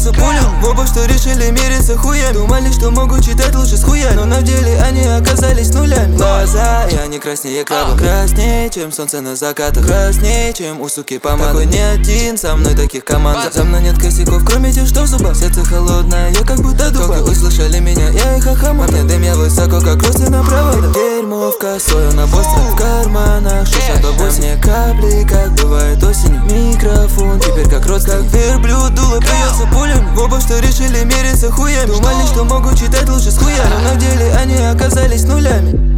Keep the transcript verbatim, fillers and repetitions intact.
бьются пулем. В оба что решили мириться хуем. Думали, что могут читать лучше с хуя, но на деле они оказались нулями. Глаза, и они краснее краба. Краснее, чем солнце на закатах. Краснее, чем у суки помада. Такой не один, со мной таких команд. За мной нет косяков, кроме тех, что в зубах. Сердце холодное, я как будто дуба. Только услышали меня, я их охамал. Мне дым, я высоко, как кроссы на проводах. Дерьмо в косой, на бостро. В карманах шишат бабось. Мне капли, как бывает осенью. Микрофон, теперь как родственник. Как верблюд, дуло бьется пулем. В оба что решили мириться хуем. Думали, что могут читать лучше с хуя, но на деле они оказались нулями.